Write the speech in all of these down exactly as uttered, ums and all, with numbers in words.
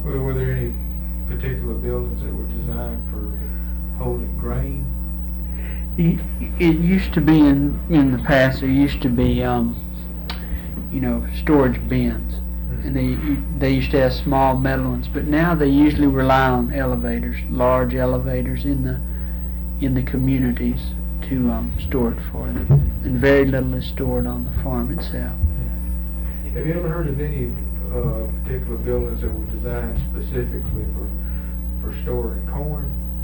Well, were there any particular buildings that were designed for holding grain? It, it used to be in in the past. There used to be, um, you know, storage bins, Mm-hmm. and they they used to have small metal ones. But now they usually rely on elevators, large elevators in the in the communities to um, store it for them, and very little is stored on the farm itself. Have you ever heard of any uh, particular buildings that were designed specifically for for storing corn?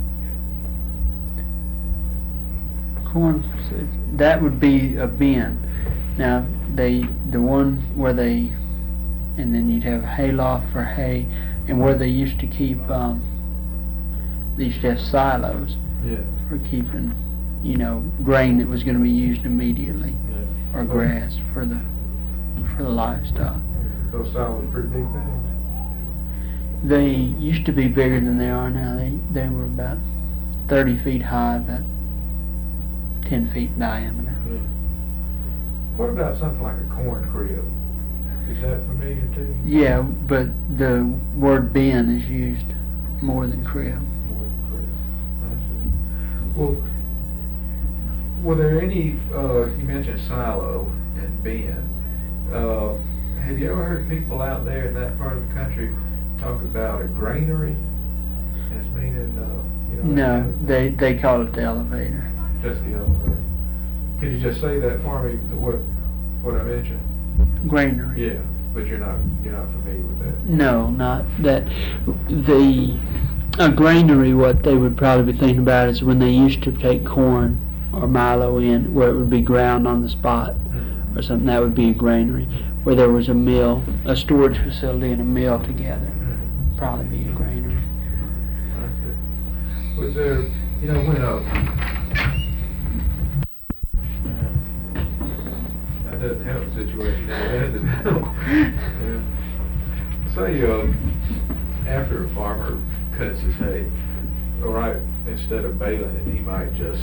Corn, that would be a bin. Now they the one where they, and then you'd have a hayloft for hay, and where they used to keep um, they used to have silos Yeah. for keeping, you know, grain that was going to be used immediately, Yeah. or grass for the for the livestock. Those silos are pretty big things. They used to be bigger than they are now. They they were about thirty feet high, about ten feet in diameter. Yeah. What about something like a corn crib? Is that familiar to you? Yeah, but the word bin is used more than crib. More than crib. I see. Well, were there any, uh, you mentioned silo and bin. Uh, have you ever heard people out there in that part of the country talk about a granary as meaning, uh, you know? No, kind of- they they call it the elevator. Just the elevator. Could you just say that for me, what, what I mentioned? Granary. Yeah, but you're not, you're not familiar with that? No, not that. The a granary, what they would probably be thinking about is when they used to take corn or milo in, where it would be ground on the spot Mm-hmm. or something. That would be a granary. Where there was a mill, a storage facility, and a mill together. Mm-hmm. Probably be a granary. That's it. Was there, you know, when a, that doesn't help the situation, does it? Yeah. Say, uh, after a farmer cuts his hay, all right, instead of baling it, he might just,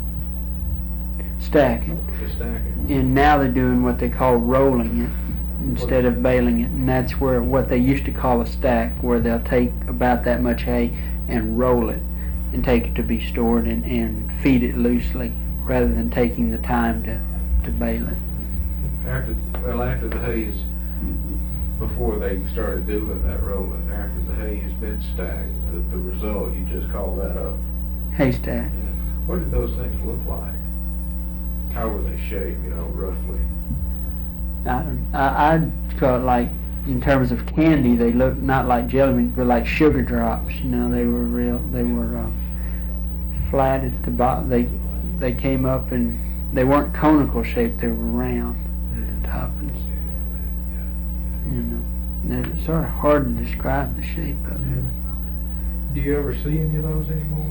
Stack it. just stack it. And now they're doing what they call rolling it instead of baling it, and that's where what they used to call a stack, where they'll take about that much hay and roll it and take it to be stored and, and feed it loosely rather than taking the time to, to bale it. After, well, after the hay is, before they started doing that rolling, after the hay has been stacked, the, the result, you just call that up. Haystack. Yeah. What did those things look like? How were they shaped, you know, roughly? I, don't, I, I felt like, in terms of candy, they looked not like jelly beans, but like sugar drops. You know, they were real. They were uh, flat at the bottom. They they came up and they weren't conical shaped. They were round at the top. And, you know, they're sort of hard to describe the shape of Yeah. them. Do you ever see any of those anymore?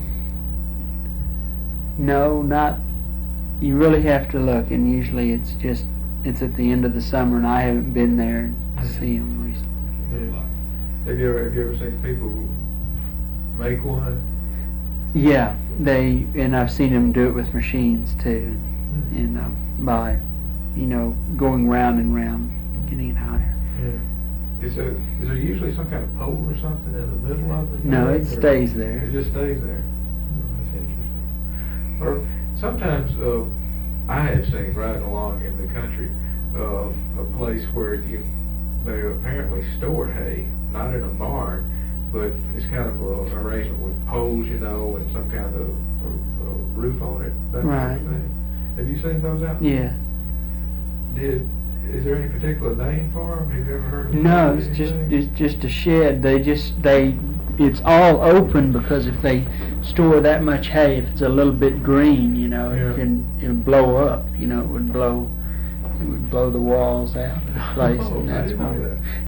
No, not. You really have to look, and usually it's just it's at the end of the summer, and I haven't been there to see them recently. Yeah. Have you ever have you ever seen people make one? Yeah, they and I've seen them do it with machines too, and, and uh, by you know going round and round, getting it higher. Yeah. Is there is there usually some kind of pole or something in the middle of it? No, it Or- stays there. It just stays there. Oh, that's interesting. Or sometimes uh, I have seen riding along in the country uh, a place where you they apparently store hay, not in a barn, but it's kind of a, an arrangement with poles, you know, and some kind of a, a roof on it. That kind Right. of thing. Have you seen those out there? Yeah. Did is there any particular name for them? Have you ever heard of No, them? it's just Anything? it's just a shed. They just they it's all open because if they store that much hay, if it's a little bit green, you know, Yeah. it can it'll blow up. You know, it would blow it would blow the walls out of the place, Oh, and I that's didn't know why. that.